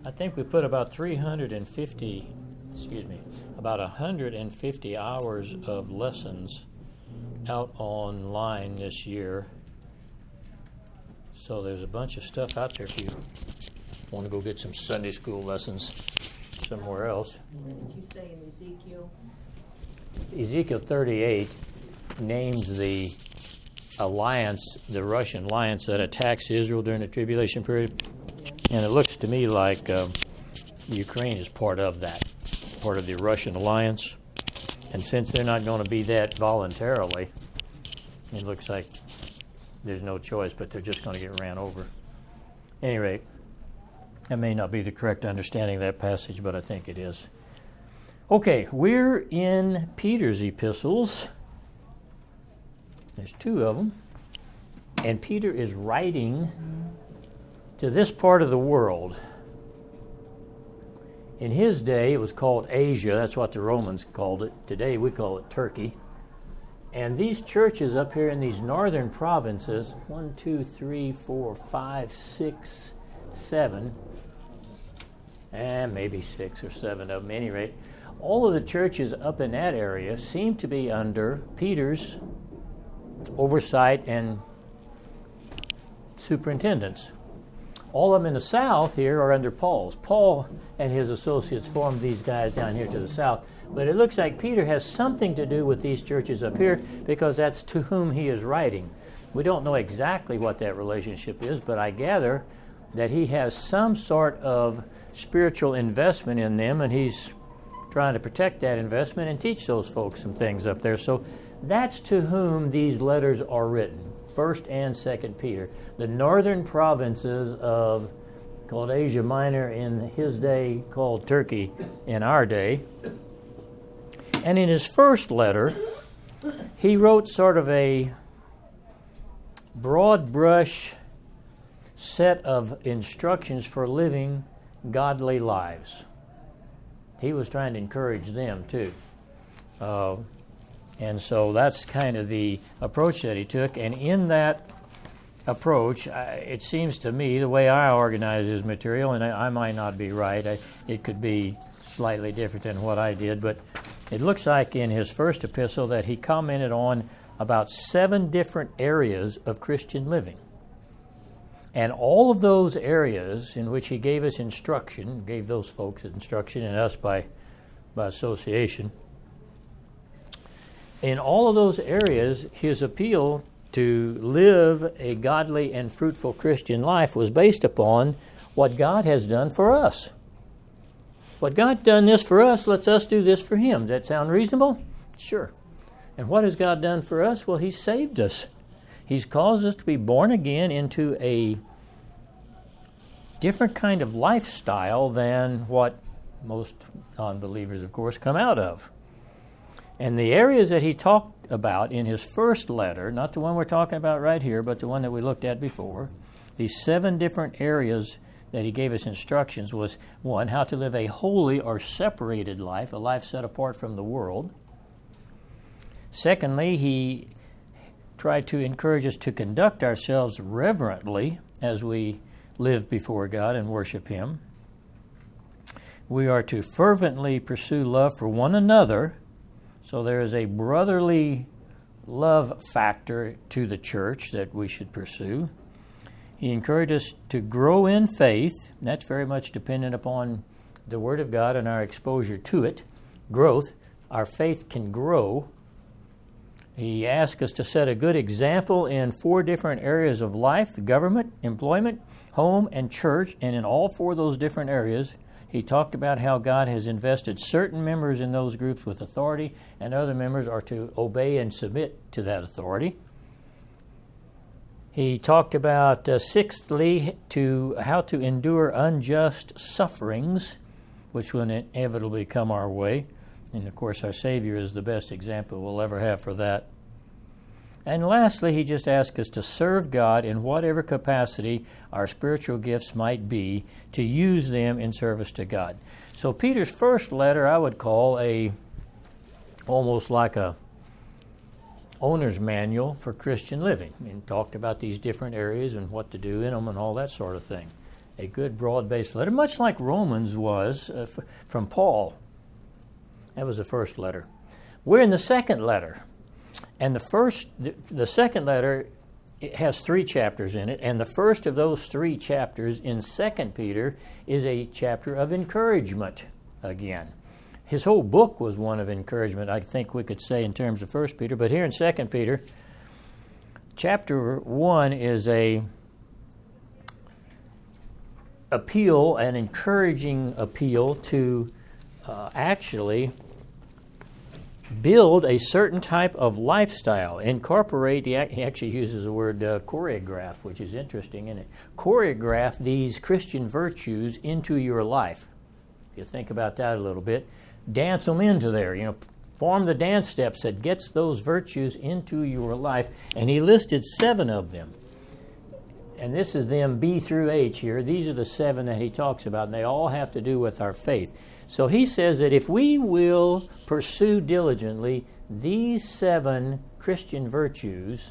I think we put about 150 hours of lessons out online this year. So there's a bunch of stuff out there if you want to go get some Sunday school lessons somewhere else. Did you say in Ezekiel? Ezekiel 38 names the alliance, the Russian alliance that attacks Israel during the tribulation period. And it looks to me like Ukraine is part of that, part of the Russian alliance. And since they're not going to be that voluntarily, it looks like there's no choice, but they're just going to get ran over. At any rate, that may not be the correct understanding of that passage, but I think it is. Okay, we're in Peter's epistles. There's two of them. And Peter is writing to this part of the world. In his day, it was called Asia. That's what the Romans called it. Today, we call it Turkey. And these churches up here in these northern provinces, 1, 2, 3, 4, 5, 6, 7, and maybe 6 or 7 of them, at any rate, all of the churches up in that area seem to be under Peter's oversight and superintendence. All of them in the south here are under Paul's. Paul and his associates formed these guys down here to the south. But it looks like Peter has something to do with these churches up here because that's to whom he is writing. We don't know exactly what that relationship is, but I gather that he has some sort of spiritual investment in them, and he's trying to protect that investment and teach those folks some things up there. So that's to whom these letters are written, 1st and 2nd Peter. The northern provinces of called Asia Minor in his day, called Turkey in our day. And in his first letter, he wrote sort of a broad brush set of instructions for living godly lives. He was trying to encourage them too. And so that's kind of the approach that he took. And in that approach, it seems to me, the way I organize his material, and I might not be right, it could be slightly different than what I did, but it looks like in his first epistle that he commented on about 7 different areas of Christian living. And all of those areas in which he gave us instruction, gave those folks instruction, and us by association, in all of those areas, his appeal to live a godly and fruitful Christian life was based upon what God has done for us. What God done this for us, let's us do this for him. Does that sound reasonable? Sure. And what has God done for us? Well, he's saved us. He's caused us to be born again into a different kind of lifestyle than what most non-believers, of course, come out of. And the areas that he talked about in his first letter, not the one we're talking about right here, but the one that we looked at before, these 7 different areas that he gave us instructions was, 1, how to live a holy or separated life, a life set apart from the world. Secondly, he tried to encourage us to conduct ourselves reverently as we live before God and worship him. We are to fervently pursue love for one another. So there is a brotherly love factor to the church that we should pursue. He encouraged us to grow in faith. And that's very much dependent upon the Word of God and our exposure to it. Growth. Our faith can grow. He asked us to set a good example in 4 different areas of life: government, employment, home, and church. And in all 4 of those different areas, he talked about how God has invested certain members in those groups with authority, and other members are to obey and submit to that authority. He talked about, sixthly, how to endure unjust sufferings, which will inevitably come our way. And, of course, our Savior is the best example we'll ever have for that. And lastly, he just asked us to serve God in whatever capacity our spiritual gifts might be, to use them in service to God. So Peter's first letter I would call almost like a owner's manual for Christian living, and talked about these different areas and what to do in them and all that sort of thing. a good broad-based letter, much like Romans was from Paul. That was the first letter. We're in the second letter. And the second letter, it has 3 chapters in it, and the first of those 3 chapters in 2 Peter is a chapter of encouragement again. His whole book was one of encouragement, I think we could say, in terms of 1 Peter. But here in 2 Peter, chapter 1 is a appeal, an encouraging appeal to actually build a certain type of lifestyle, incorporate, he actually uses the word choreograph, which is interesting, isn't it? Choreograph these Christian virtues into your life. If you think about that a little bit, dance them into there, form the dance steps that gets those virtues into your life. And he listed 7 of them. And this is them B through H here. These are the 7 that he talks about, and they all have to do with our faith. So he says that if we will pursue diligently these 7 Christian virtues,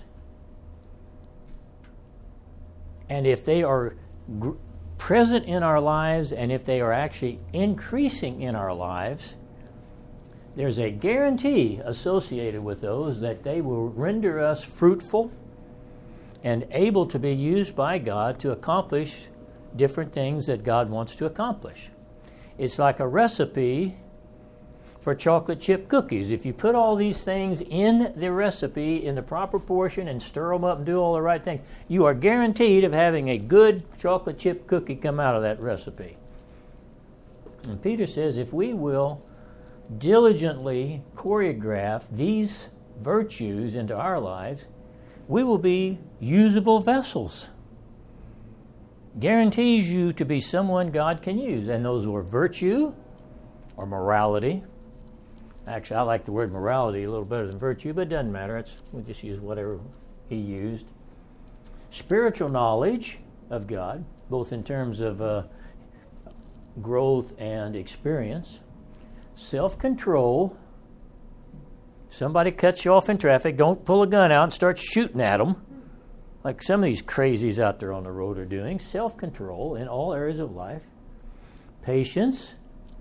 and if they are present in our lives, and if they are actually increasing in our lives, there's a guarantee associated with those that they will render us fruitful and able to be used by God to accomplish different things that God wants to accomplish. It's like a recipe for chocolate chip cookies. If you put all these things in the recipe in the proper portion and stir them up and do all the right things, you are guaranteed of having a good chocolate chip cookie come out of that recipe. And Peter says if we will diligently choreograph these virtues into our lives, we will be usable vessels. Guarantees you to be someone God can use. And those were virtue or morality. Actually, I like the word morality a little better than virtue, but it doesn't matter. We'll just use whatever he used. Spiritual knowledge of God, both in terms of growth and experience. Self-control. Somebody cuts you off in traffic, don't pull a gun out and start shooting at them, like some of these crazies out there on the road are doing. Self-control in all areas of life. Patience.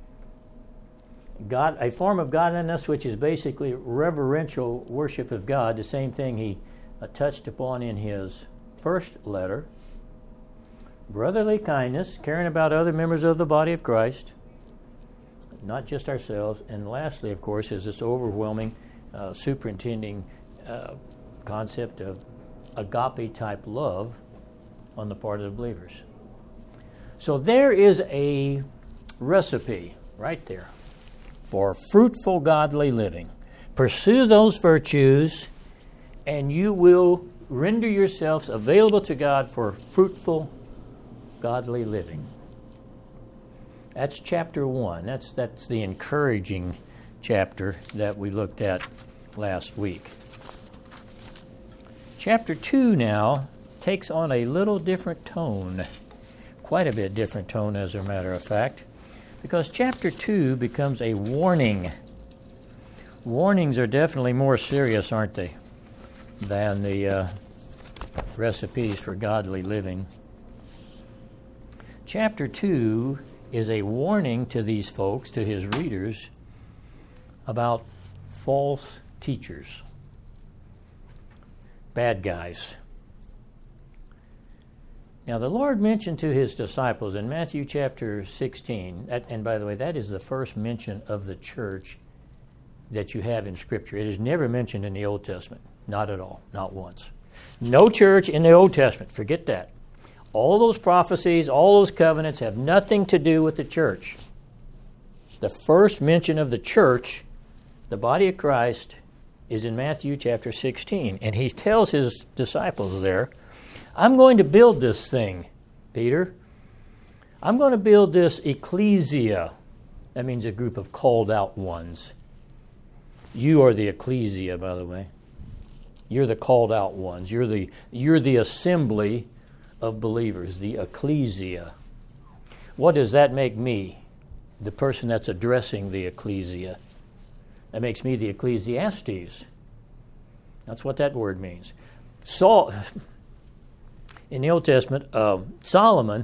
God, a form of godliness which is basically reverential worship of God, the same thing he touched upon in his first letter. Brotherly kindness, caring about other members of the body of Christ, not just ourselves. And lastly, of course, is this overwhelming, superintending concept of agape-type love on the part of the believers. So there is a recipe right there for fruitful, godly living. Pursue those virtues, and you will render yourselves available to God for fruitful, godly living. That's chapter 1. That's the encouraging chapter that we looked at last week. Chapter 2 now takes on a little different tone, quite a bit different tone as a matter of fact, because chapter 2 becomes a warning. Warnings are definitely more serious, aren't they, than the recipes for godly living. Chapter 2 is a warning to these folks, to his readers, about false teachers, bad guys. Now, the Lord mentioned to his disciples in Matthew chapter 16, and by the way, that is the first mention of the church that you have in Scripture. It is never mentioned in the Old Testament. Not at all. Not once. No church in the Old Testament. Forget that. All those prophecies, all those covenants have nothing to do with the church. The first mention of the church, the body of Christ, is in Matthew chapter 16. And he tells his disciples there, I'm going to build this thing, Peter. I'm going to build this ecclesia. That means a group of called out ones. You are the ecclesia, by the way. You're the called out ones. You're the assembly of believers, the ecclesia. What does that make me? The person that's addressing the ecclesia. That makes me the Ecclesiastes. That's what that word means. Saul, In the Old Testament, Solomon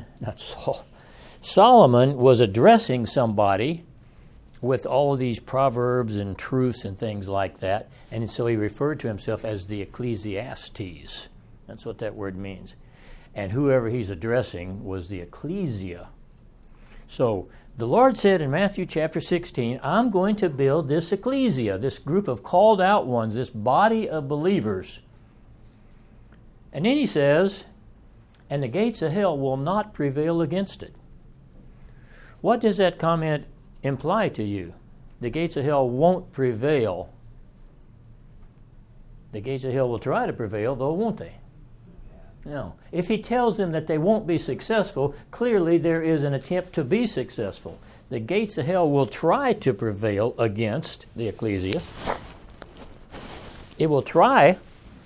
was addressing somebody with all of these proverbs and truths and things like that, and so he referred to himself as the Ecclesiastes. That's what that word means. And whoever he's addressing was the ecclesia. So the Lord said in Matthew chapter 16, I'm going to build this ecclesia, this group of called out ones, this body of believers. And then he says, and the gates of hell will not prevail against it. What does that comment imply to you? The gates of hell won't prevail. The gates of hell will try to prevail, though, won't they? No. If he tells them that they won't be successful, clearly there is an attempt to be successful. The gates of hell will try to prevail against the ecclesia. It will try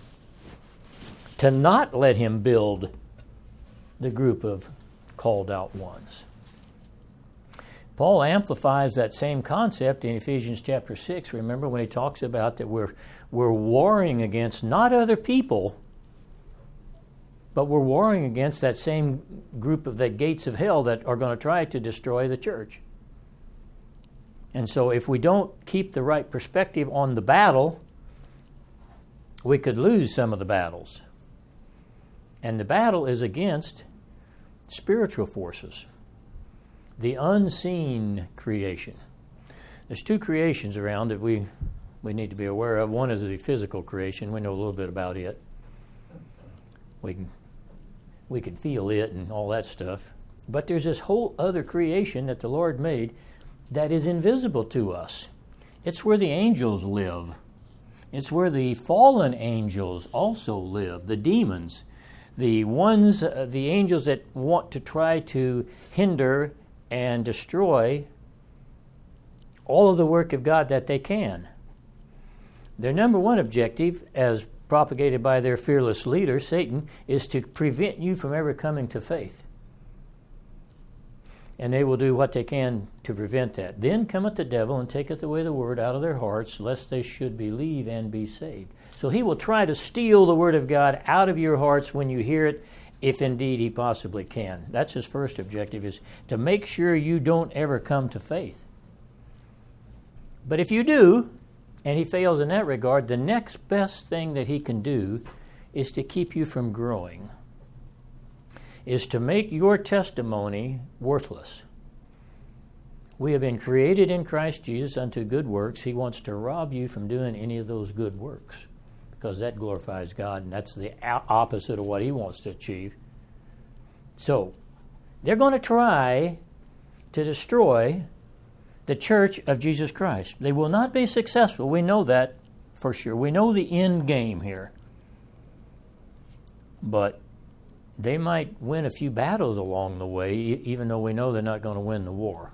to not let him build the group of called out ones. Paul amplifies that same concept in Ephesians chapter 6. Remember when he talks about that we're warring against not other people, but we're warring against that same group of the gates of hell that are going to try to destroy the church. And so if we don't keep the right perspective on the battle, we could lose some of the battles. And the battle is against spiritual forces, the unseen creation. There's two creations around that we need to be aware of. One is the physical creation. We know a little bit about it. We can feel it and all that stuff. But there's this whole other creation that the Lord made that is invisible to us. It's where the angels live. It's where the fallen angels also live, the demons, the angels that want to try to hinder and destroy all of the work of God that they can. Their number one objective, as propagated by their fearless leader, Satan, is to prevent you from ever coming to faith. And they will do what they can to prevent that. Then cometh the devil and taketh away the word out of their hearts, lest they should believe and be saved. So he will try to steal the word of God out of your hearts when you hear it, if indeed he possibly can. That's his first objective, is to make sure you don't ever come to faith. But if you do, and he fails in that regard, the next best thing that he can do is to keep you from growing, is to make your testimony worthless. We have been created in Christ Jesus unto good works. He wants to rob you from doing any of those good works, because that glorifies God, and that's the opposite of what he wants to achieve. So, they're going to try to destroy the church of Jesus Christ. They will not be successful. We know that for sure. We know the end game here. But they might win a few battles along the way, even though we know they're not going to win the war.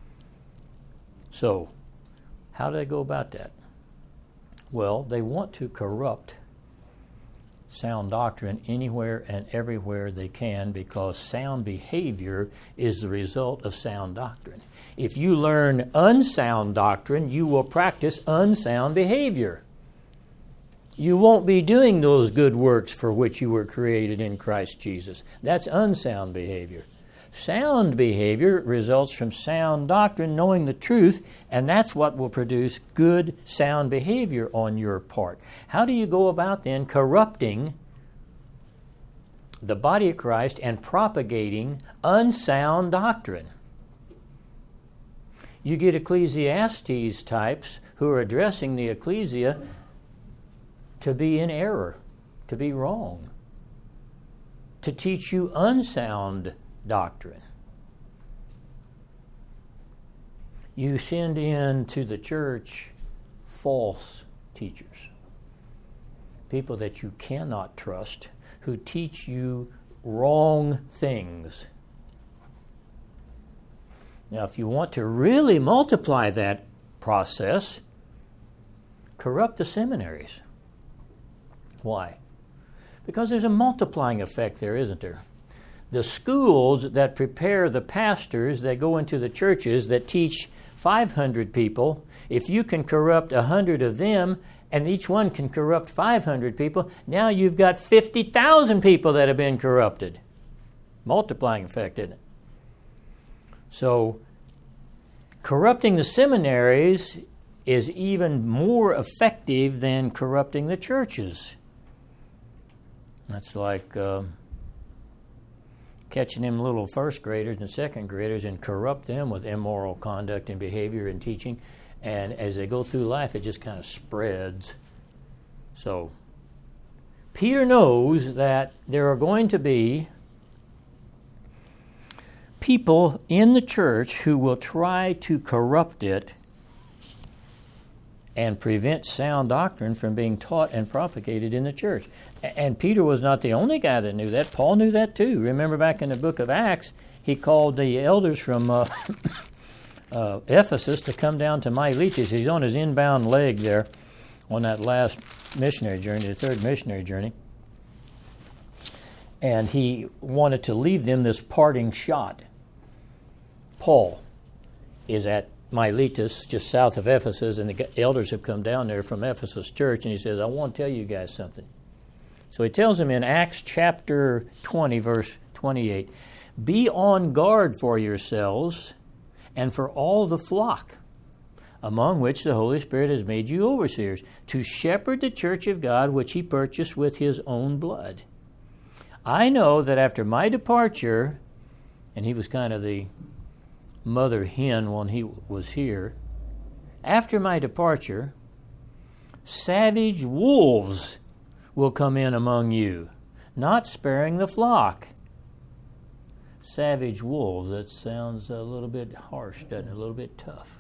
So, how do they go about that? Well, they want to corrupt sound doctrine anywhere and everywhere they can, because sound behavior is the result of sound doctrine. If you learn unsound doctrine, you will practice unsound behavior. You won't be doing those good works for which you were created in Christ Jesus. That's unsound behavior. Sound behavior results from sound doctrine, knowing the truth, and that's what will produce good, sound behavior on your part. How do you go about then corrupting the body of Christ and propagating unsound doctrine? You get Ecclesiastes types who are addressing the ecclesia to be in error, to be wrong, to teach you unsound doctrine. You send into the church false teachers, people that you cannot trust, who teach you wrong things. Now, if you want to really multiply that process, corrupt the seminaries. Why? Because there's a multiplying effect there, isn't there? The schools that prepare the pastors that go into the churches that teach 500 people, if you can corrupt 100 of them and each one can corrupt 500 people. Now you've got 50,000 people that have been corrupted. Multiplying effect, isn't it? So, corrupting the seminaries is even more effective than corrupting the churches. That's like catching them little first graders and second graders and corrupt them with immoral conduct and behavior and teaching. And as they go through life, it just kind of spreads. So, Peter knows that there are going to be people in the church who will try to corrupt it and prevent sound doctrine from being taught and propagated in the church. And Peter was not the only guy that knew that. Paul knew that too. Remember back in the book of Acts, he called the elders from Ephesus to come down to Miletus. He's on his inbound leg there on that last missionary journey, the third missionary journey. And he wanted to leave them this parting shot. Paul is at Miletus, just south of Ephesus, and the elders have come down there from Ephesus church, and he says, I want to tell you guys something. So he tells them in Acts chapter 20, verse 28, be on guard for yourselves and for all the flock, among which the Holy Spirit has made you overseers, to shepherd the church of God, which he purchased with his own blood. I know that after my departure, and he was kind of the mother hen when he was here, after my departure, savage wolves will come in among you, not sparing the flock. Savage wolves, that sounds a little bit harsh, doesn't it? A little bit tough.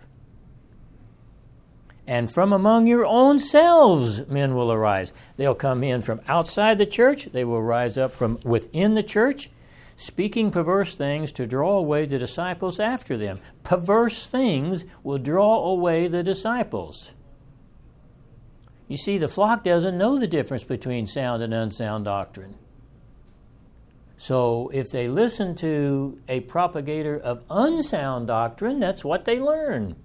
And from among your own selves men will arise. They'll come in from outside the church. They will rise up from within the church, speaking perverse things to draw away the disciples after them. Perverse things will draw away the disciples. You see, the flock doesn't know the difference between sound and unsound doctrine. So if they listen to a propagator of unsound doctrine, that's what they learn.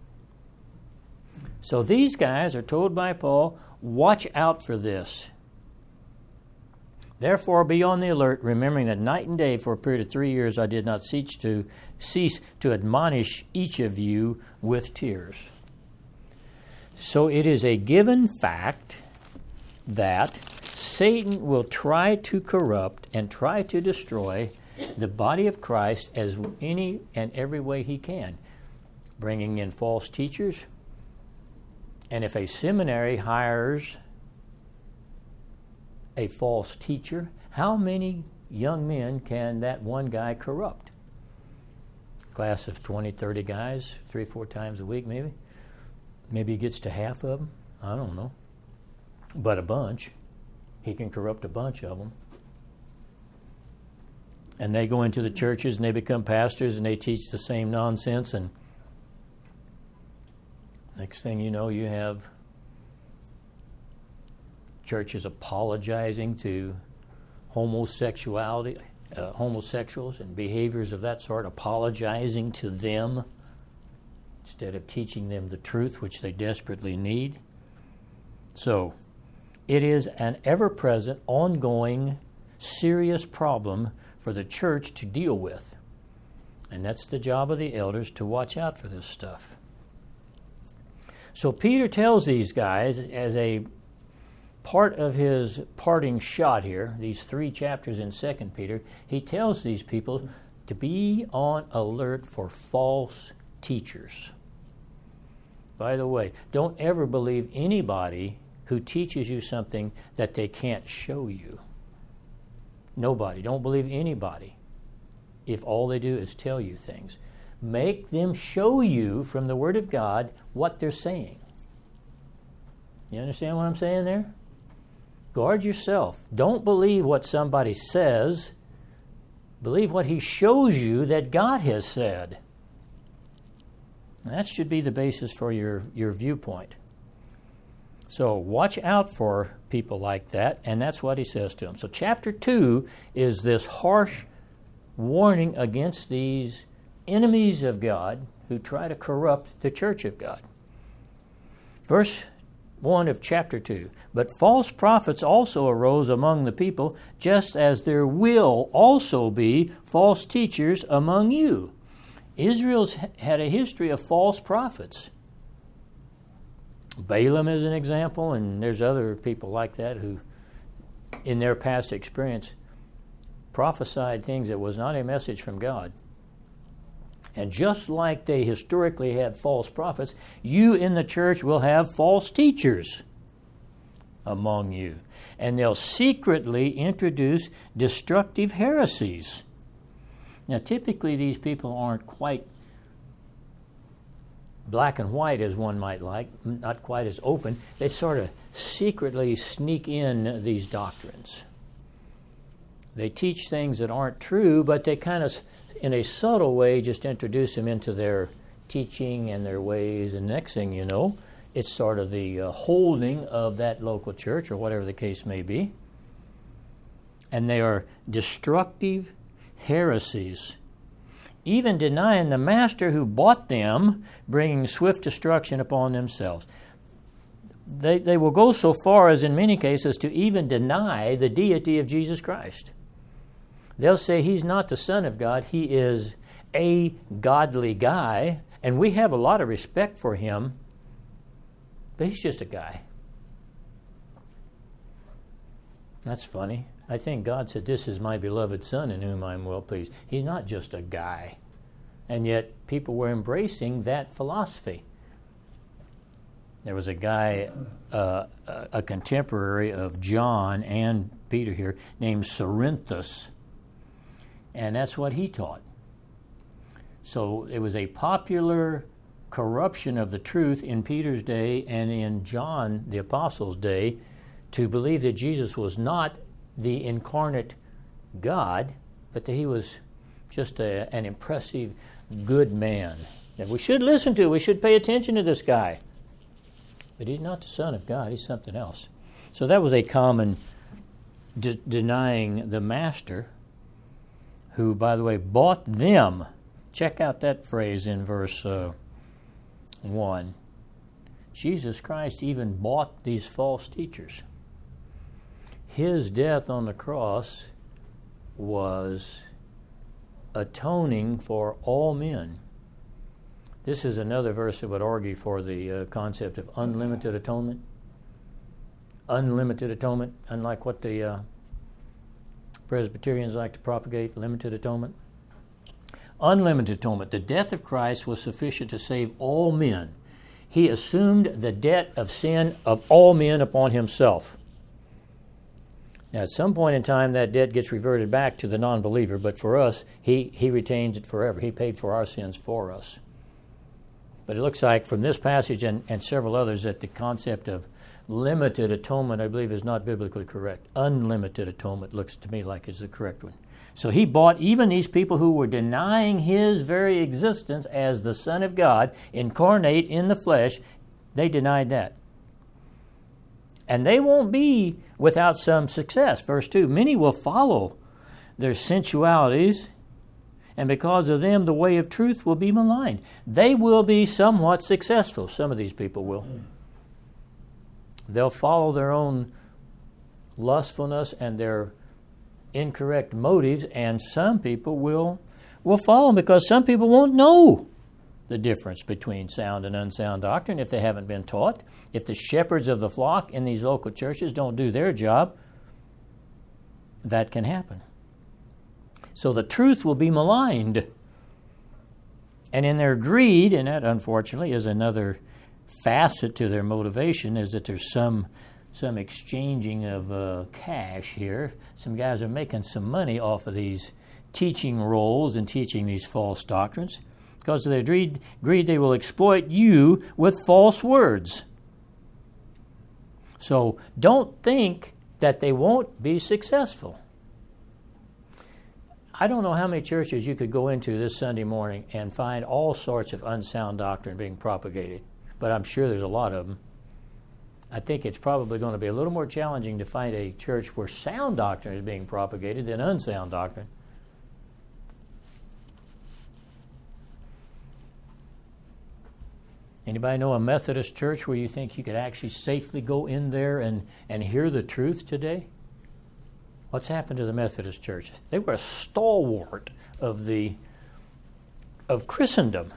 So these guys are told by Paul, watch out for this. Therefore, be on the alert, remembering that night and day for a period of 3 years I did not cease to admonish each of you with tears. So it is a given fact that Satan will try to corrupt and try to destroy the body of Christ as any and every way he can, bringing in false teachers. And if a seminary hires a false teacher, how many young men can that one guy corrupt? Class of 20, 30 guys, 3 or 4 times a week maybe. Maybe he gets to half of them. I don't know. But a bunch. He can corrupt a bunch of them. And they go into the churches and they become pastors and they teach the same nonsense, and next thing you know, you have churches apologizing to homosexuals and behaviors of that sort, apologizing to them instead of teaching them the truth, which they desperately need. So, it is an ever-present, ongoing, serious problem for the church to deal with. And that's the job of the elders, to watch out for this stuff. So Peter tells these guys, as a part of his parting shot here, these 3 chapters in 2 Peter, he tells these people to be on alert for false teachers. By the way, don't ever believe anybody who teaches you something that they can't show you. Nobody. Don't believe anybody if all they do is tell you things. Make them show you from the Word of God what they're saying. You understand what I'm saying there? Guard yourself. Don't believe what somebody says. Believe what he shows you that God has said. That should be the basis for your viewpoint. So watch out for people like that, and that's what he says to them. So chapter 2 is this harsh warning against these enemies of God who try to corrupt the church of God. Verse 1 of chapter 2. But false prophets also arose among the people, just as there will also be false teachers among you. Israel's had a history of false prophets. Balaam is an example, and there's other people like that who, in their past experience, prophesied things that was not a message from God. And just like they historically had false prophets, you in the church will have false teachers among you. And they'll secretly introduce destructive heresies. Now, typically these people aren't quite black and white as one might like, not quite as open. They sort of secretly sneak in these doctrines. They teach things that aren't true, but they kind of, in a subtle way, just introduce them into their teaching and their ways. And next thing you know, it's sort of the holding of that local church or whatever the case may be. And they are destructive heresies, even denying the master who bought them, bringing swift destruction upon themselves. They will go so far as in many cases to even deny the deity of Jesus Christ. They'll say he's not the Son of God, he is a godly guy, and we have a lot of respect for him, but he's just a guy. That's funny. I think God said, "This is my beloved Son in whom I am well pleased." He's not just a guy. And yet people were embracing that philosophy. There was a guy, a contemporary of John and Peter here, named Cerinthus. And that's what he taught. So it was a popular corruption of the truth in Peter's day and in John the Apostle's day to believe that Jesus was not the incarnate God, but that he was just an impressive, good man that we should listen to. We should pay attention to this guy. But he's not the Son of God. He's something else. So that was a common denying the master, who, by the way, bought them. Check out that phrase in verse 1. Jesus Christ even bought these false teachers. His death on the cross was atoning for all men. This is another verse that would argue for the concept of unlimited atonement. Unlimited atonement, unlike what the Presbyterians like to propagate, limited atonement. Unlimited atonement. The death of Christ was sufficient to save all men. He assumed the debt of sin of all men upon himself. Now, at some point in time, that debt gets reverted back to the non-believer, but for us, he retains it forever. He paid for our sins for us. But it looks like from this passage and several others that the concept of limited atonement, I believe, is not biblically correct. Unlimited atonement looks to me like is the correct one. So he bought even these people who were denying his very existence as the Son of God, incarnate in the flesh. They denied that. And they won't be without some success. Verse 2, many will follow their sensualities, and because of them the way of truth will be maligned. They will be somewhat successful. Some of these people will. They'll follow their own lustfulness and their incorrect motives, and some people will follow them because some people won't know the difference between sound and unsound doctrine if they haven't been taught. If the shepherds of the flock in these local churches don't do their job, that can happen. So the truth will be maligned. And in their greed, and that unfortunately is another facet to their motivation, is that there's some exchanging of cash here. Some guys are making some money off of these teaching roles and teaching these false doctrines. Because of their greed, they will exploit you with false words. So don't think that they won't be successful. I don't know how many churches you could go into this Sunday morning and find all sorts of unsound doctrine being propagated, but I'm sure there's a lot of them. I think it's probably going to be a little more challenging to find a church where sound doctrine is being propagated than unsound doctrine. Anybody know a Methodist church where you think you could actually safely go in there and hear the truth today? What's happened to the Methodist church? They were a stalwart of Christendom.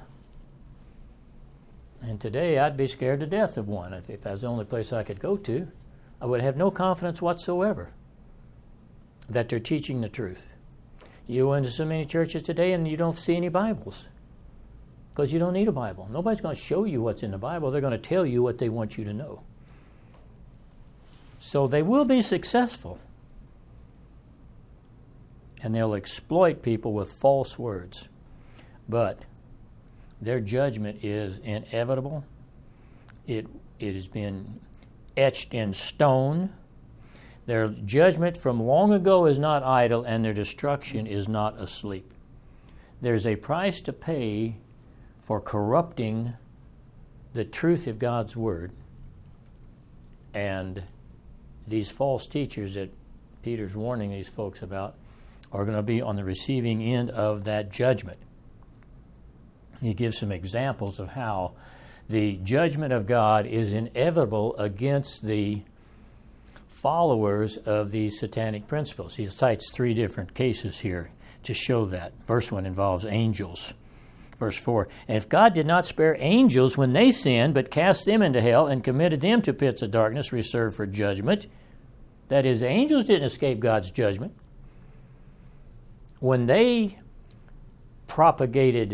And today I'd be scared to death of one. If that was the only place I could go to, I would have no confidence whatsoever that they're teaching the truth. You go into so many churches today and you don't see any Bibles because you don't need a Bible. Nobody's going to show you what's in the Bible. They're going to tell you what they want you to know. So they will be successful. And they'll exploit people with false words. But their judgment is inevitable. It has been etched in stone. Their judgment from long ago is not idle, and their destruction is not asleep. There's a price to pay for corrupting the truth of God's Word. And these false teachers that Peter's warning these folks about are going to be on the receiving end of that judgment. He gives some examples of how the judgment of God is inevitable against the followers of these satanic principles. He cites 3 different cases here to show that. Verse 1 involves angels. Verse 4, and if God did not spare angels when they sinned, but cast them into hell and committed them to pits of darkness reserved for judgment, that is, the angels didn't escape God's judgment. When they propagated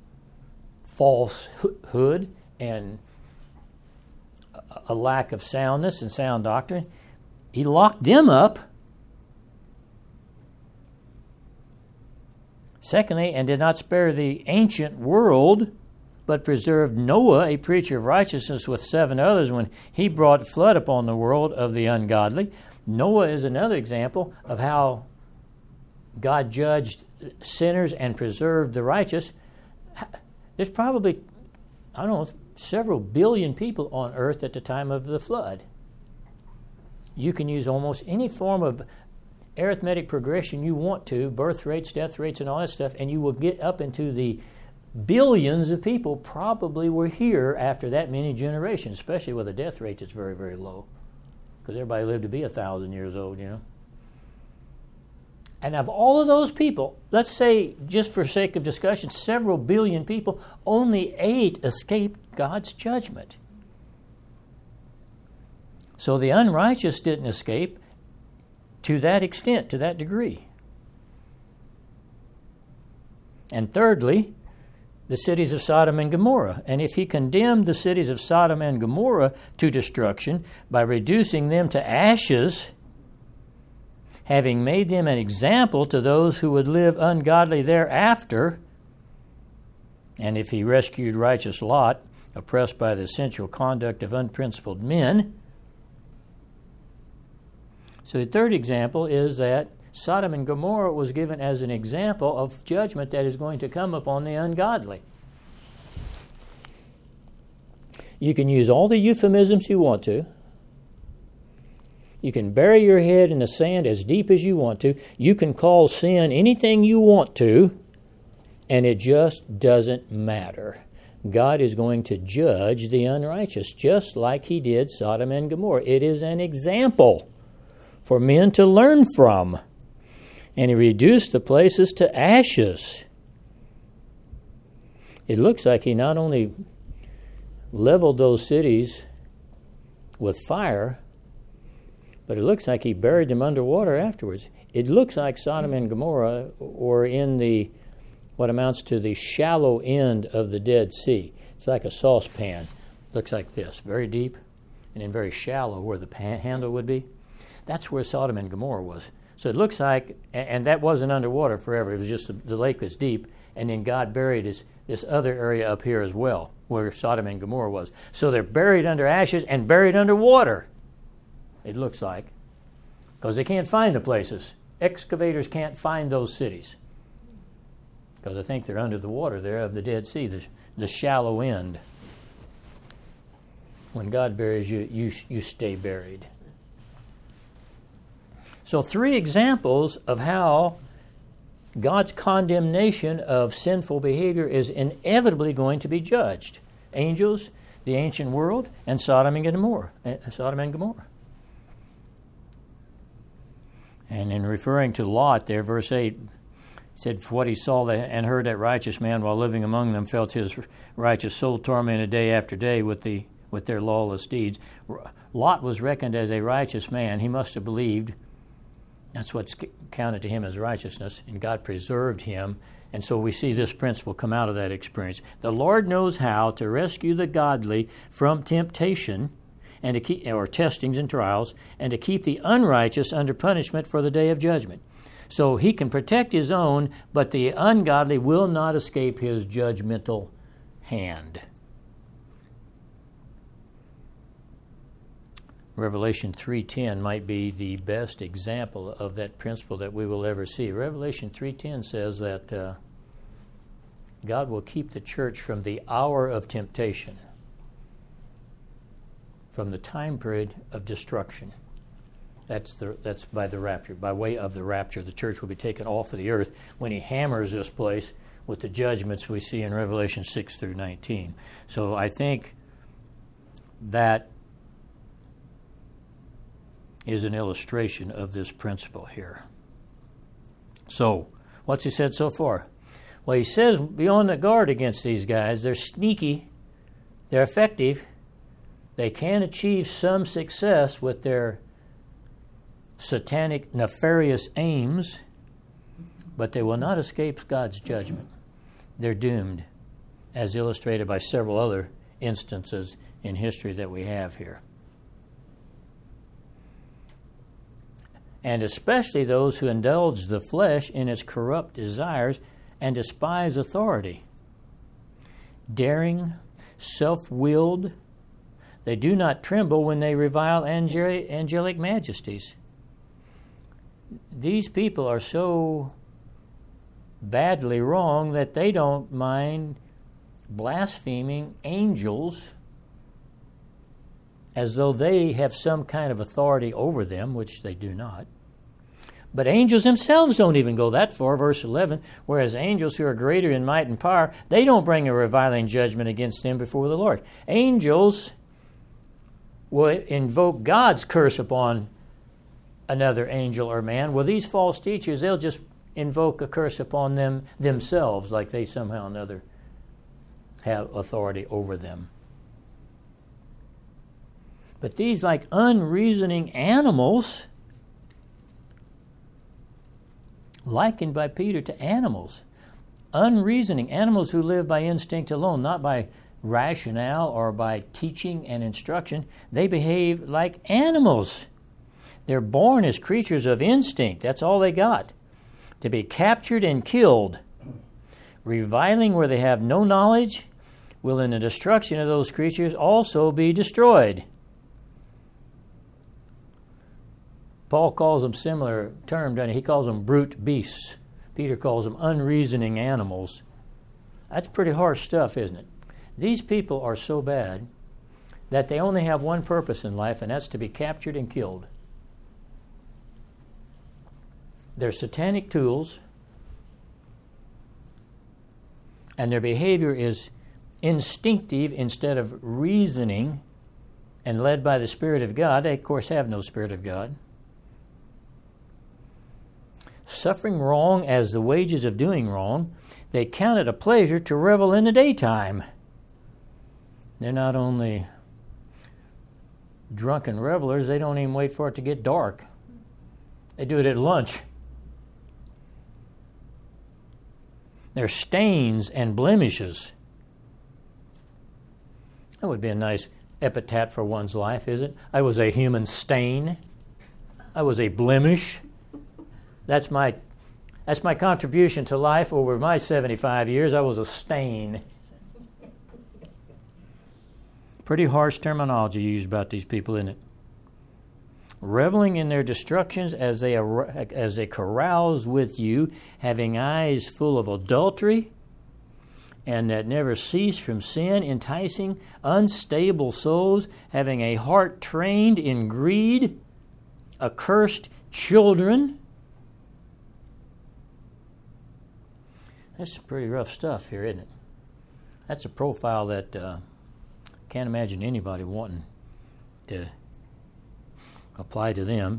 falsehood and a lack of soundness and sound doctrine, He locked them up. Secondly, and did not spare the ancient world, but preserved Noah, a preacher of righteousness, with 7 others when he brought flood upon the world of the ungodly. Noah is another example of how God judged sinners and preserved the righteous. There's probably, several billion people on earth at the time of the flood. You can use almost any form of arithmetic progression you want to, birth rates, death rates, and all that stuff, and you will get up into the billions of people probably were here after that many generations, especially with a death rate that's very, very low, because everybody lived to be 1,000 years old, And of all of those people, let's say, just for sake of discussion, several billion people, only 8 escaped God's judgment. So the unrighteous didn't escape to that extent, to that degree. And thirdly, the cities of Sodom and Gomorrah. And if he condemned the cities of Sodom and Gomorrah to destruction by reducing them to ashes, having made them an example to those who would live ungodly thereafter, and if he rescued righteous Lot, oppressed by the sensual conduct of unprincipled men. So the third example is that Sodom and Gomorrah was given as an example of judgment that is going to come upon the ungodly. You can use all the euphemisms you want to. You can bury your head in the sand as deep as you want to. You can call sin anything you want to, and it just doesn't matter. God is going to judge the unrighteous, just like he did Sodom and Gomorrah. It is an example for men to learn from. And he reduced the places to ashes. It looks like he not only leveled those cities with fire, but it looks like he buried them underwater afterwards. It looks like Sodom and Gomorrah were in the what amounts to the shallow end of the Dead Sea. It's like a saucepan. Looks like this, very deep and then very shallow where the handle would be. That's where Sodom and Gomorrah was. So it looks like, and that wasn't underwater forever. It was just the lake was deep, and then God buried this other area up here as well, where Sodom and Gomorrah was. So they're buried under ashes and buried under water, it looks like, because they can't find the places. Excavators can't find those cities, because I think they're under the water there of the Dead Sea, the shallow end. When God buries you, you stay buried. So 3 examples of how God's condemnation of sinful behavior is inevitably going to be judged. Angels, the ancient world, and Sodom and Gomorrah. And in referring to Lot there, verse 8 said, "For what he saw and heard, that righteous man while living among them felt his righteous soul tormented day after day with their lawless deeds." Lot was reckoned as a righteous man. He must have believed. That's what's counted to him as righteousness, and God preserved him. And so we see this principle come out of that experience. The Lord knows how to rescue the godly from temptation and to keep, or testings and trials, and to keep the unrighteous under punishment for the day of judgment. So he can protect his own, but the ungodly will not escape his judgmental hand. Revelation 3:10 might be the best example of that principle that we will ever see. Revelation 3:10 says that God will keep the church from the hour of temptation, from the time period of destruction. That's by the rapture. By way of the rapture, the church will be taken off of the earth when he hammers this place with the judgments we see in Revelation 6 through 19. So I think that is an illustration of this principle here. So, what's he said so far? Well, he says be on the guard against these guys. They're sneaky. They're effective. They can achieve some success with their satanic, nefarious aims, but they will not escape God's judgment. They're doomed, as illustrated by several other instances in history that we have here. And especially those who indulge the flesh in its corrupt desires and despise authority. Daring, self-willed, they do not tremble when they revile angelic majesties. These people are so badly wrong that they don't mind blaspheming angels as though they have some kind of authority over them, which they do not. But angels themselves don't even go that far, verse 11, whereas angels who are greater in might and power, they don't bring a reviling judgment against them before the Lord. Angels will invoke God's curse upon another angel or man. Well, these false teachers, they'll just invoke a curse upon them themselves, like they somehow or another have authority over them. But these, like unreasoning animals, likened by Peter to animals, unreasoning animals who live by instinct alone, not by rationale or by teaching and instruction, they behave like animals. They're born as creatures of instinct. That's all they got. To be captured and killed. Reviling where they have no knowledge will in the destruction of those creatures also be destroyed. Paul calls them similar term, doesn't he? He calls them brute beasts. Peter calls them unreasoning animals. That's pretty harsh stuff, isn't it? These people are so bad that they only have one purpose in life, and that's to be captured and killed. They're satanic tools, and their behavior is instinctive instead of reasoning and led by the Spirit of God. They, of course, have no Spirit of God. Suffering wrong as the wages of doing wrong, they count it a pleasure to revel in the daytime. They're not only drunken revelers, they don't even wait for it to get dark. They do it at lunch. They're stains and blemishes. That would be a nice epitaph for one's life, isn't it? I was a human stain. I was a blemish. That's my contribution to life over my 75 years. I was a stain. Pretty harsh terminology used about these people, isn't it? Reveling in their destructions as they carouse with you, having eyes full of adultery, and that never cease from sin, enticing unstable souls, having a heart trained in greed, accursed children. That's some pretty rough stuff here, isn't it? That's a profile that can't imagine anybody wanting to apply to them.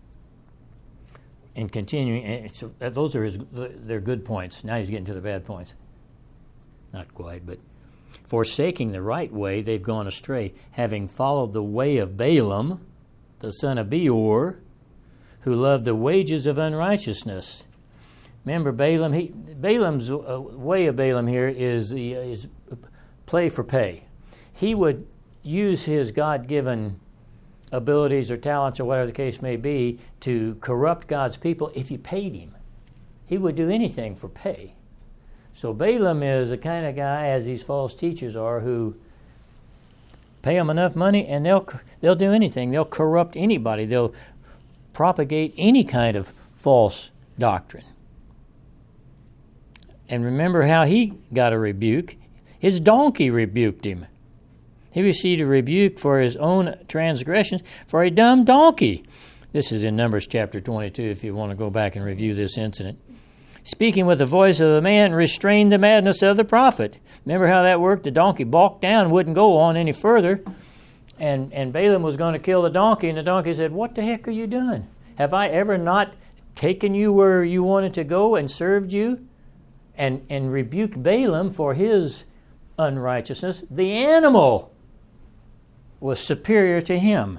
And continuing, and so those are their good points. Now he's getting to the bad points. Not quite, but forsaking the right way, they've gone astray, having followed the way of Balaam, the son of Beor, who loved the wages of unrighteousness. Remember Balaam? Balaam's way of Balaam here is play for pay. He would use his God-given abilities or talents or whatever the case may be to corrupt God's people if you paid him. He would do anything for pay. So Balaam is the kind of guy, as these false teachers are, who pay them enough money and they'll do anything. They'll corrupt anybody. They'll propagate any kind of false doctrine. And remember how he got a rebuke. His donkey rebuked him. He received a rebuke for his own transgressions for a dumb donkey. This is in Numbers chapter 22 if you want to go back and review this incident. Speaking with the voice of the man restrained the madness of the prophet. Remember how that worked? The donkey balked down, wouldn't go on any further. And Balaam was going to kill the donkey, and the donkey said, "What the heck are you doing? Have I ever not taken you where you wanted to go and served you?" And rebuked Balaam for his unrighteousness. The animal was superior to him.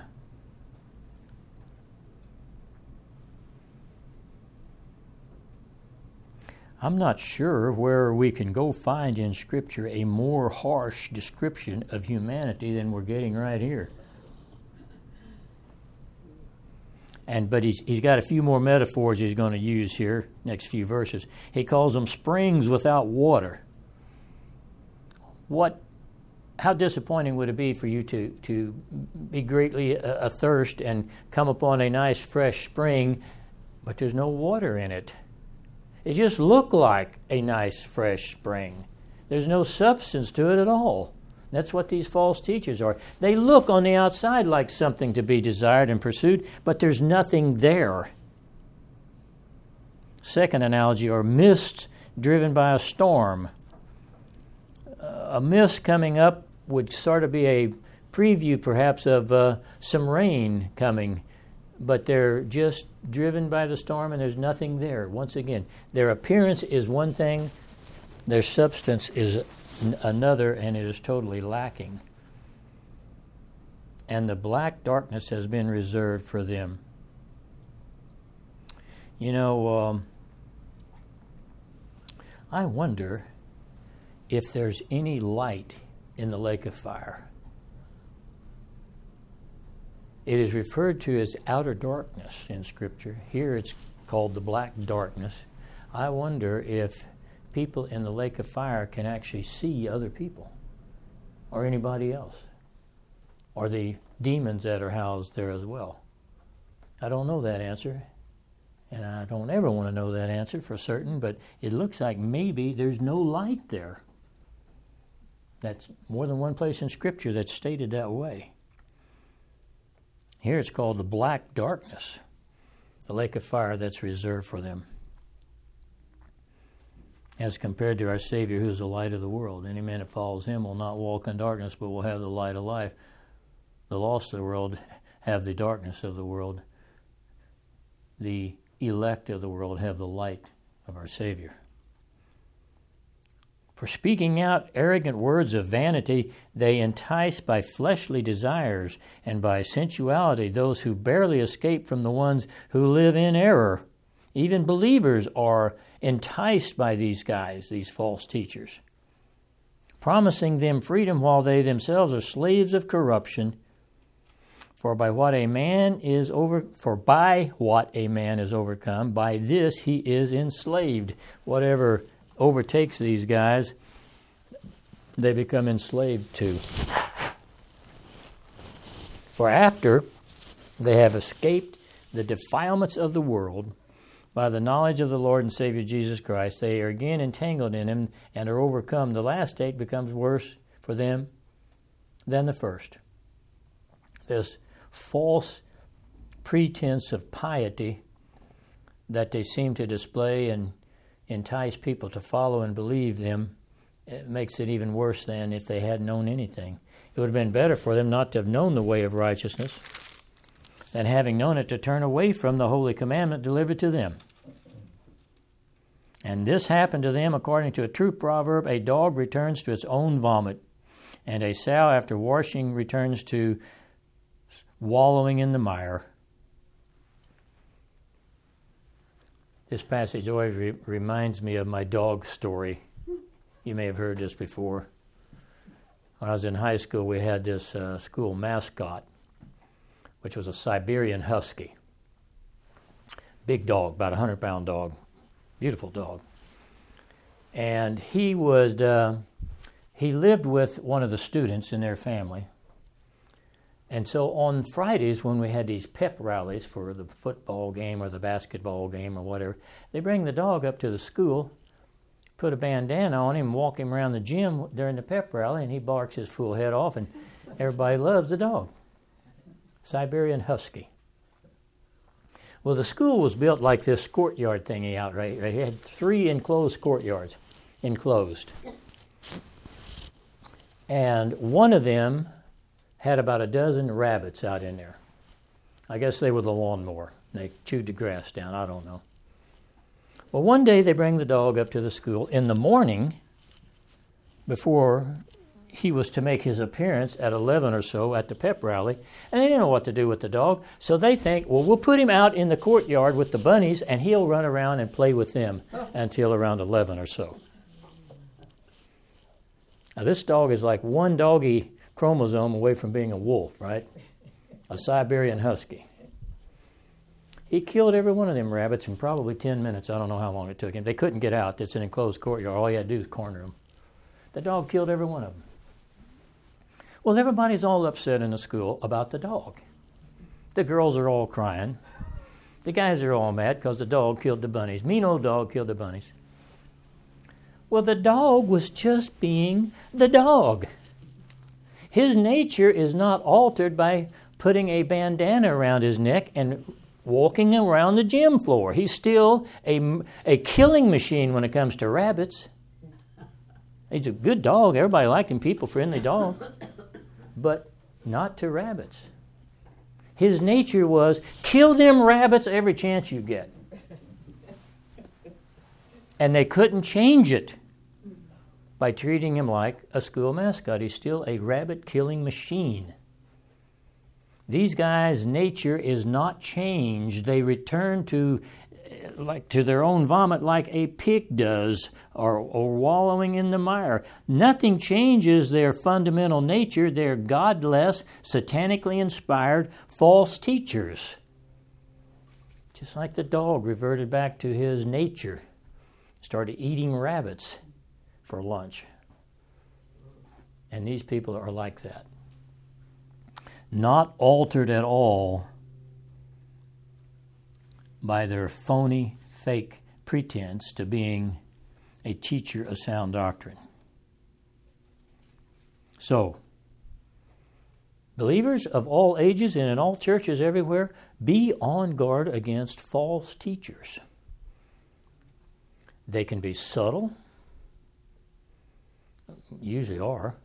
I'm not sure where we can go find in Scripture a more harsh description of humanity than we're getting right here. But he's got a few more metaphors he's going to use here, next few verses. He calls them springs without water. How disappointing would it be for you to be greatly athirst and come upon a nice fresh spring, but there's no water in it? It just looked like a nice fresh spring. There's no substance to it at all. That's what these false teachers are. They look on the outside like something to be desired and pursued, but there's nothing there. Second analogy are mists driven by a storm. A mist coming up would sort of be a preview perhaps of some rain coming, but they're just driven by the storm and there's nothing there. Once again, their appearance is one thing, their substance is another, and it is totally lacking. And the black darkness has been reserved for them. I wonder if there's any light in the lake of fire. It is referred to as outer darkness in Scripture. Here it's called the black darkness. I wonder if people in the lake of fire can actually see other people or anybody else, or the demons that are housed there as well. I don't know that answer, and I don't ever want to know that answer for certain, but it looks like maybe there's no light there. That's more than one place in Scripture that's stated that way. Here it's called the black darkness, the lake of fire that's reserved for them, as compared to our Savior, who is the light of the world. Any man that follows him will not walk in darkness, but will have the light of life. The lost of the world have the darkness of the world. The elect of the world have the light of our Savior. For speaking out arrogant words of vanity, they entice by fleshly desires and by sensuality those who barely escape from the ones who live in error. Even believers are enticed by these guys, these false teachers, promising them freedom while they themselves are slaves of corruption. For by what a man is overcome, by this he is enslaved. Whatever overtakes these guys, they become enslaved to. For after they have escaped the defilements of the world by the knowledge of the Lord and Savior Jesus Christ, they are again entangled in him and are overcome. The last state becomes worse for them than the first. This false pretense of piety that they seem to display and entice people to follow and believe them, it makes it even worse than if they hadn't known anything. It would have been better for them not to have known the way of righteousness than having known it to turn away from the holy commandment delivered to them. And this happened to them according to a true proverb, a dog returns to its own vomit, and a sow after washing returns to wallowing in the mire. This passage always reminds me of my dog story. You may have heard this before. When I was in high school, we had this school mascot, which was a Siberian Husky. Big dog, about a 100-pound dog. Beautiful dog. And he lived with one of the students in their family. And so on Fridays, when we had these pep rallies for the football game or the basketball game or whatever, they bring the dog up to the school, put a bandana on him, walk him around the gym during the pep rally, and he barks his full head off, and everybody loves the dog. Siberian Husky. Well, the school was built like this courtyard thingy out right. It had 3 enclosed courtyards, enclosed. And one of them had about a dozen rabbits out in there. I guess they were the lawnmower. They chewed the grass down. I don't know. Well, one day they bring the dog up to the school in the morning before he was to make his appearance at 11 or so at the pep rally, and they didn't know what to do with the dog, so they think, well, we'll put him out in the courtyard with the bunnies, and he'll run around and play with them until around 11 or so. Now, this dog is like one doggy chromosome away from being a wolf, right? A Siberian Husky. He killed every one of them rabbits in probably 10 minutes. I don't know how long it took him. They couldn't get out. It's an enclosed courtyard. All he had to do is corner them. The dog killed every one of them. Well, everybody's all upset in the school about the dog. The girls are all crying. The guys are all mad because the dog killed the bunnies. Mean old dog killed the bunnies. Well, the dog was just being the dog. His nature is not altered by putting a bandana around his neck and walking around the gym floor. He's still a killing machine when it comes to rabbits. He's a good dog. Everybody liked him, people-friendly dog. But not to rabbits. His nature was, kill them rabbits every chance you get. And they couldn't change it by treating him like a school mascot. He's still a rabbit-killing machine. These guys' nature is not changed. They return to their own vomit like a pig does, or wallowing in the mire. Nothing changes their fundamental nature. They're godless, satanically inspired, false teachers. Just like the dog reverted back to his nature, started eating rabbits for lunch. And these people are like that. Not altered at all by their phony, fake pretense to being a teacher of sound doctrine. So, believers of all ages and in all churches everywhere, be on guard against false teachers. They can be subtle, usually are,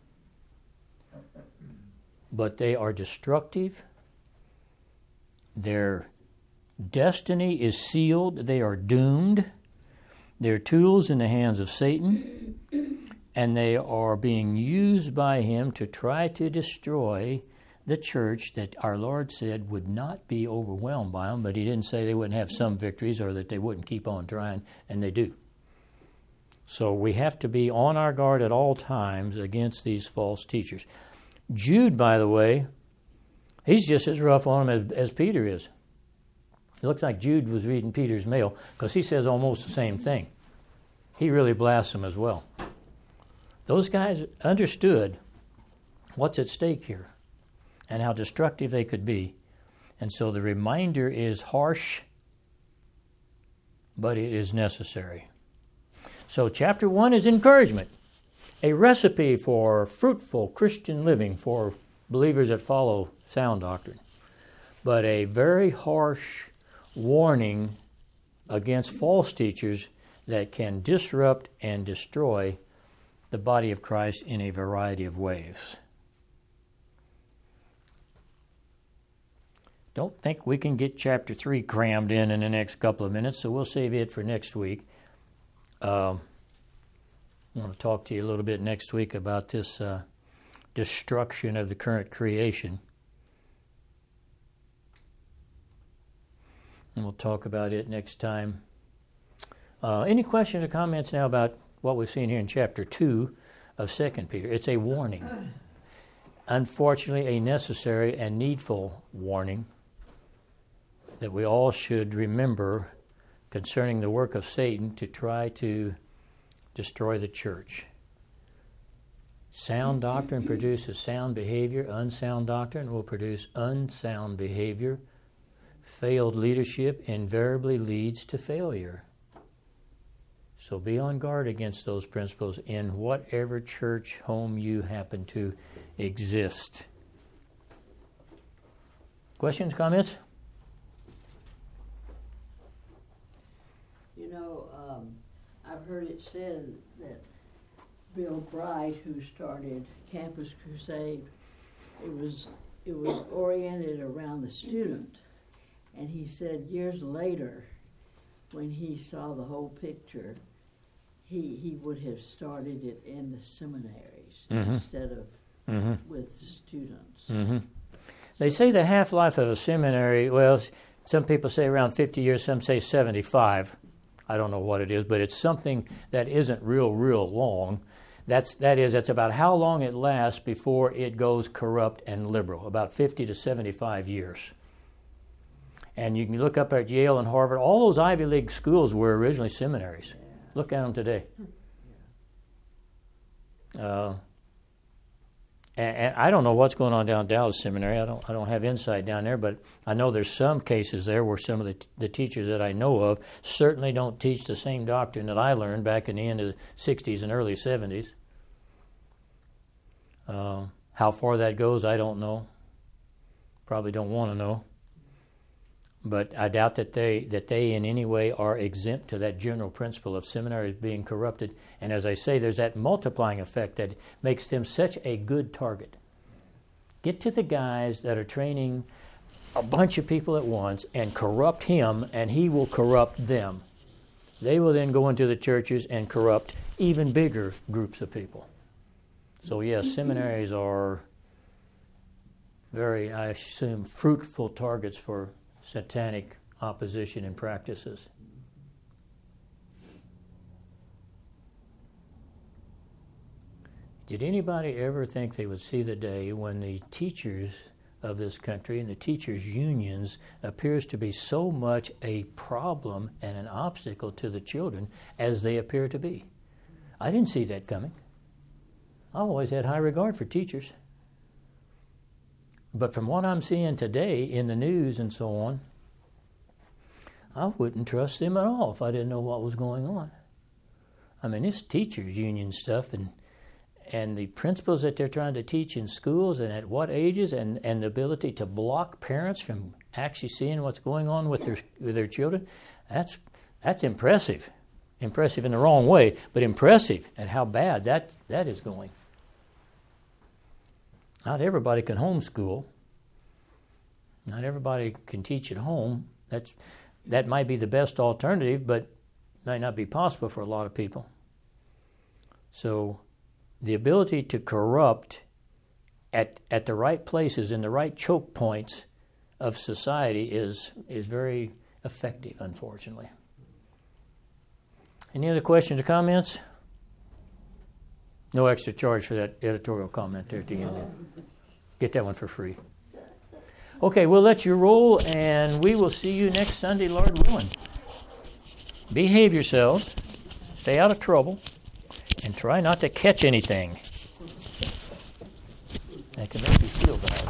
but they are destructive. Their destiny is sealed. They are doomed. They're tools in the hands of Satan, and they are being used by him to try to destroy the church that our Lord said would not be overwhelmed by them, but he didn't say they wouldn't have some victories or that they wouldn't keep on trying, and they do. So we have to be on our guard at all times against these false teachers. Jude, by the way, he's just as rough on them as Peter is. It looks like Jude was reading Peter's mail because he says almost the same thing. He really blasts them as well. Those guys understood what's at stake here and how destructive they could be. And so the reminder is harsh, but it is necessary. So chapter 1 is encouragement, a recipe for fruitful Christian living for believers that follow sound doctrine, but a very harsh warning against false teachers that can disrupt and destroy the body of Christ in a variety of ways. don't think we can get chapter 3 crammed in the next couple of minutes, so we'll save it for next week. I want to talk to you a little bit next week about this destruction of the current creation. And we'll talk about it next time. Any questions or comments now about what we've seen here in chapter 2 of 2 Peter? It's a warning. Unfortunately, a necessary and needful warning that we all should remember concerning the work of Satan to try to destroy the church. Sound doctrine produces sound behavior. Unsound doctrine will produce unsound behavior. Failed leadership invariably leads to failure. So be on guard against those principles in whatever church home you happen to exist. Questions, comments? You know, I've heard it said that Bill Bright, who started Campus Crusade, it was oriented around the student. And he said years later, when he saw the whole picture, he would have started it in the seminaries instead of with students. They say the half-life of a seminary, well, some people say around 50 years, some say 75. I don't know what it is, but it's something that isn't real long. That's about how long it lasts before it goes corrupt and liberal, about 50 to 75 years. And you can look up at Yale and Harvard. All those Ivy League schools were originally seminaries. Yeah. Look at them today. And I don't know what's going on down Dallas Seminary. I don't have insight down there, but I know there's some cases there where some of the teachers that I know of certainly don't teach the same doctrine that I learned back in the end of the 60s and early 70s. How far that goes, I don't know. Probably don't want to know. But I doubt that they in any way are exempt to that general principle of seminaries being corrupted. And as I say, there's that multiplying effect that makes them such a good target. Get to the guys that are training a bunch of people at once and corrupt him, and he will corrupt them. They will then go into the churches and corrupt even bigger groups of people. So yes, seminaries are very, I assume, fruitful targets for satanic opposition and practices. Did anybody ever think they would see the day when the teachers of this country and the teachers' unions appears to be so much a problem and an obstacle to the children as they appear to be? I didn't see that coming. I always had high regard for teachers. But from what I'm seeing today in the news and so on, I wouldn't trust them at all if I didn't know what was going on. I mean, this teachers' union stuff and the principles that they're trying to teach in schools and at what ages and the ability to block parents from actually seeing what's going on with their children, that's impressive. Impressive in the wrong way, but impressive at how bad that is going. Not everybody can homeschool. Not everybody can teach at home. That might be the best alternative, but might not be possible for a lot of people. So the ability to corrupt at the right places, in the right choke points of society is very effective, unfortunately. Any other questions or comments? No extra charge for that editorial comment there at the end. Get that one for free. Okay, we'll let you roll, and we will see you next Sunday, Lord willing. Behave yourselves, stay out of trouble, and try not to catch anything that can make you feel bad.